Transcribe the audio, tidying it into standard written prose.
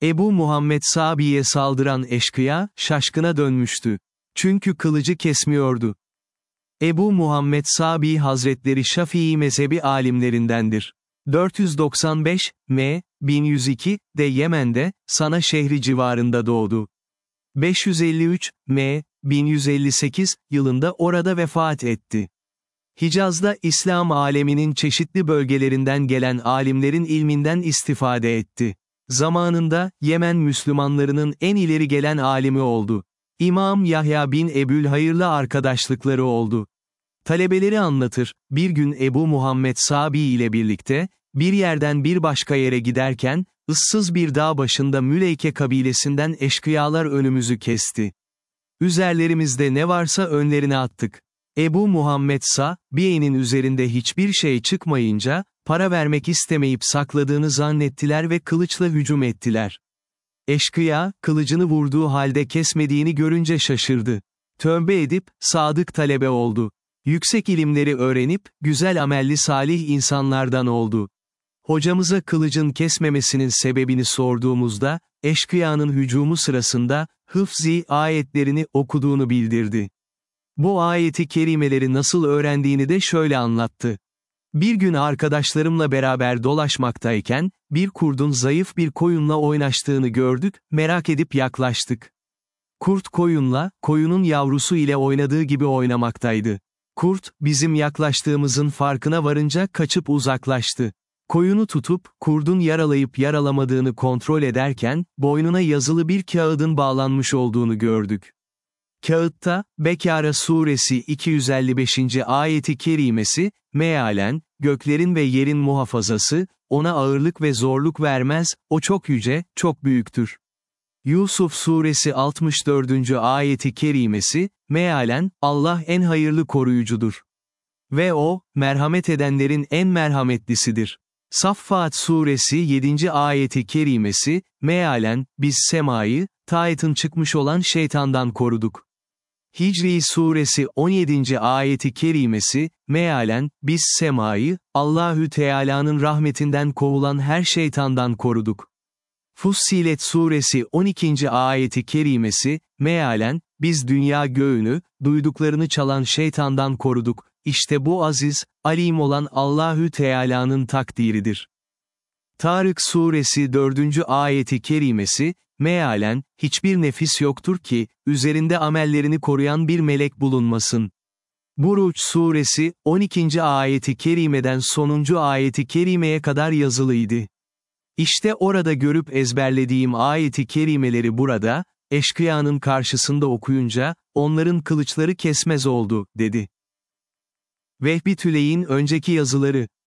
Ebu Muhammed Sabi'ye saldıran eşkıya, şaşkına dönmüştü. Çünkü kılıcı kesmiyordu. Ebu Muhammed Sabi Hazretleri Şafii mezhebi alimlerindendir. 495, m. 1102, de Yemen'de, Sana şehri civarında doğdu. 553, m. 1158, yılında orada vefat etti. Hicaz'da İslam aleminin çeşitli bölgelerinden gelen alimlerin ilminden istifade etti. Zamanında, Yemen Müslümanlarının en ileri gelen alimi oldu. İmam Yahya bin Ebülhayır'la arkadaşlıkları oldu. Talebeleri anlatır, bir gün Ebu Muhammed Sabi ile birlikte, bir yerden bir başka yere giderken, ıssız bir dağ başında Müleyke kabilesinden eşkıyalar önümüzü kesti. Üzerlerimizde ne varsa önlerine attık. Ebu Muhammed Sabi'nin üzerinde hiçbir şey çıkmayınca, para vermek istemeyip sakladığını zannettiler ve kılıçla hücum ettiler. Eşkıya, kılıcını vurduğu halde kesmediğini görünce şaşırdı. Tövbe edip, sadık talebe oldu. Yüksek ilimleri öğrenip, güzel amelli salih insanlardan oldu. Hocamıza kılıcın kesmemesinin sebebini sorduğumuzda, eşkıyanın hücumu sırasında, hıfzi ayetlerini okuduğunu bildirdi. Bu ayeti kerimeleri nasıl öğrendiğini de şöyle anlattı. Bir gün arkadaşlarımla beraber dolaşmaktayken, bir kurdun zayıf bir koyunla oynaştığını gördük, merak edip yaklaştık. Kurt koyunla, koyunun yavrusu ile oynadığı gibi oynamaktaydı. Kurt, bizim yaklaştığımızın farkına varınca kaçıp uzaklaştı. Koyunu tutup, kurdun yaralayıp yaralamadığını kontrol ederken, boynuna yazılı bir kağıdın bağlanmış olduğunu gördük. Kağıtta, Bekara suresi 255. ayeti kerimesi, mealen, göklerin ve yerin muhafazası, ona ağırlık ve zorluk vermez, o çok yüce, çok büyüktür. Yusuf suresi 64. ayeti kerimesi, mealen, Allah en hayırlı koruyucudur. Ve o, merhamet edenlerin en merhametlisidir. Saffat suresi 7. ayeti kerimesi, mealen, biz semayı, taatın çıkmış olan şeytandan koruduk. Hicri suresi 17. ayeti kerimesi, mealen, biz semayı, Allahü Teala'nın rahmetinden kovulan her şeytandan koruduk. Fussilet suresi 12. ayeti kerimesi, mealen, biz dünya göğünü, duyduklarını çalan şeytandan koruduk, İşte bu aziz, alim olan Allahü Teala'nın takdiridir. Tarık suresi 4. ayeti kerimesi, mealen, hiçbir nefis yoktur ki, üzerinde amellerini koruyan bir melek bulunmasın. Buruç suresi, 12. ayeti kerimeden sonuncu ayeti kerimeye kadar yazılıydı. İşte orada görüp ezberlediğim ayeti kerimeleri burada, eşkıyanın karşısında okuyunca, onların kılıçları kesmez oldu, dedi. Vehbi Tüley'in önceki yazıları